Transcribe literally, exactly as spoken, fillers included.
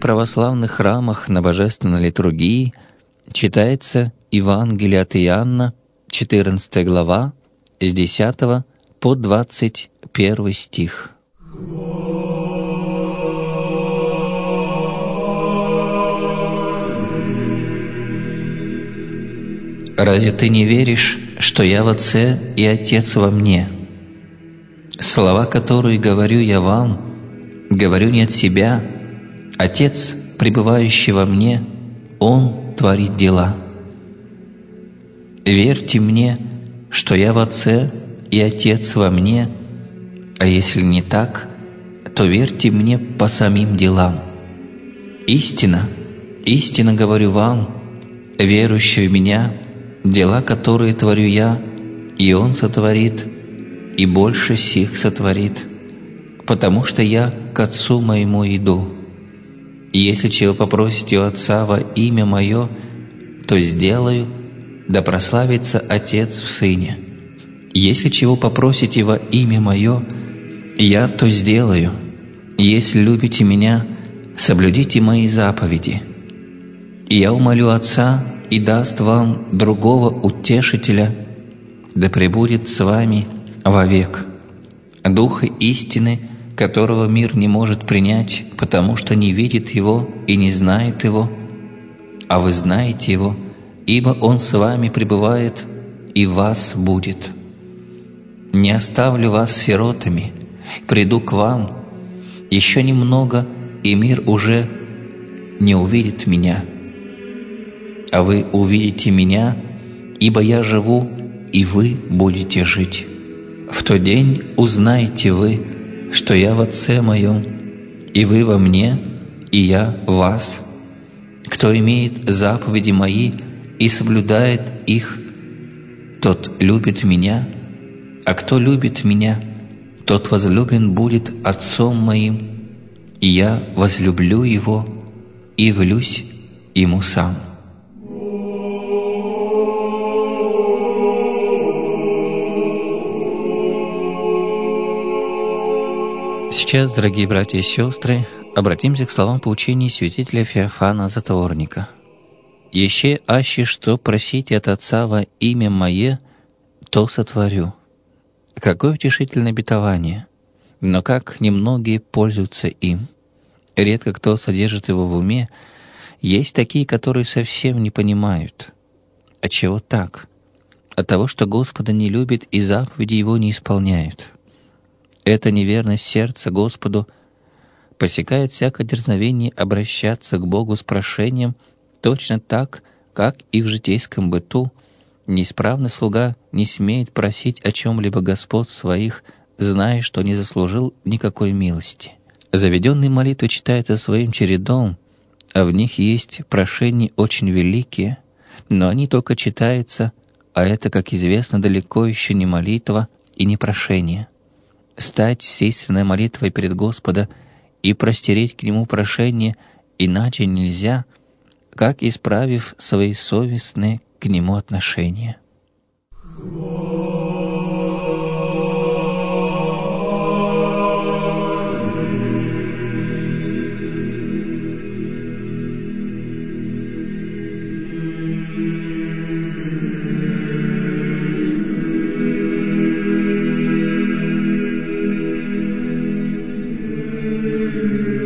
православных храмах на божественной литургии читается Евангелие от Иоанна, четырнадцатая глава, с десятого по двадцать первый стих. «Разве ты не веришь, что я в Отце и Отец во мне? Слова, которые говорю я вам, говорю не от себя. Отец, пребывающий во мне, Он творит дела. Верьте мне, что я в Отце и Отец во мне, а если не так, то верьте мне по самим делам. Истина, истинно говорю вам, верующий в Меня, дела, которые творю я, и Он сотворит, и больше сих сотворит, потому что я к Отцу моему иду. И если чего попросите у Отца во имя Мое, то сделаю, да прославится Отец в Сыне. Если чего попросите во имя Мое, я то сделаю. Если любите Меня, соблюдите Мои заповеди. И я умолю Отца, и даст вам другого утешителя, да пребудет с вами вовек, Духа истины, которого мир не может принять, потому что не видит Его и не знает Его, а вы знаете Его, ибо Он с вами пребывает и в вас будет. Не оставлю вас сиротами, приду к вам. Еще немного, и мир уже не увидит Меня, а вы увидите Меня, ибо я живу, и вы будете жить. В тот день узнаете вы, что я в Отце Моем, и вы во Мне, и я в вас. Кто имеет заповеди Мои и соблюдает их, тот любит Меня, а кто любит Меня, тот возлюблен будет Отцом Моим, и я возлюблю Его и явлюсь Ему сам». Сейчас, дорогие братья и сестры, обратимся к словам поучений святителя Феофана Затворника. «Еще аще что просите от Отца во имя Мое, то сотворю». Какое утешительное обетование! Но как немногие пользуются им. Редко кто содержит его в уме. Есть такие, которые совсем не понимают. Отчего так? От того, что Господа не любит и заповеди Его не исполняют. Эта неверность сердца Господу посекает всякое дерзновение обращаться к Богу с прошением точно так, как и в житейском быту неисправный слуга не смеет просить о чем-либо господ своих, зная, что не заслужил никакой милости. Заведенные молитвы читаются своим чередом, а в них есть прошения очень великие, но они только читаются, а это, как известно, далеко еще не молитва и не прошение. Стать сейственной молитвой перед Господа и простереть к Нему прошение иначе нельзя, как исправив свои совестные к Нему отношения. Thank you.